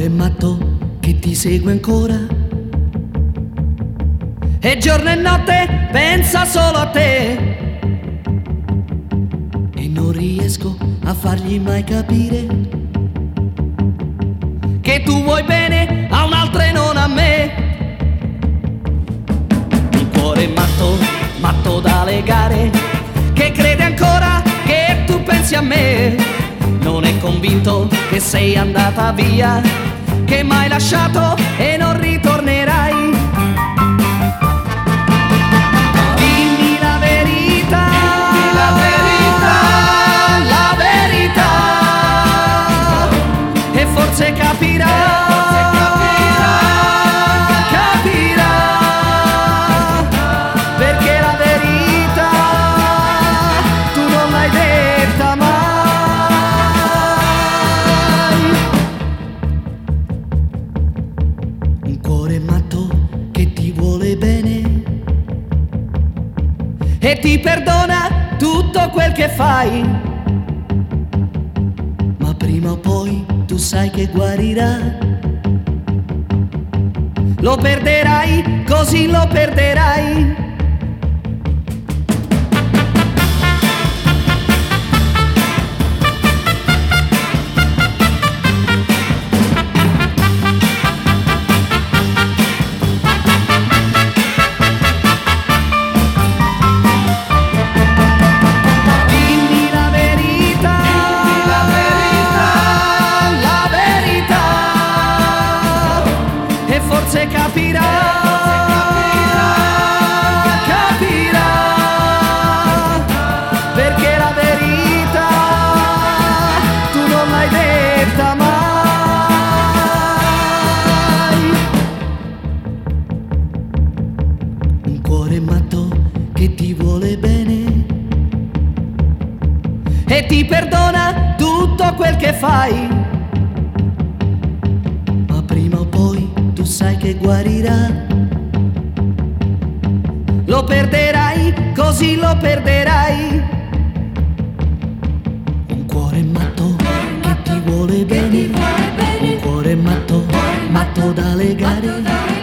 cuore matto che ti segue ancora e giorno e notte pensa solo a te e non riesco a fargli mai capire che tu vuoi bene a un'altra e non a me. Un cuore matto, matto da legare, che crede ancora che tu pensi a me, non è convinto che sei andata via, che m'hai lasciato e non ritornerai. Dimmi la verità, la verità, e forse capirà. Un cuore matto che ti vuole bene e ti perdona tutto quel che fai, ma prima o poi tu sai che guarirà. Lo perderai, così lo perderai. Forse capirà, capirà, perché la verità tu non l'hai detta mai. Un cuore matto che ti vuole bene e ti perdona tutto quel che fai, ma prima o poi tu sai che guarirà. Lo perderai, così lo perderai. Un cuore matto che ti vuole bene, un cuore matto, matto da legare.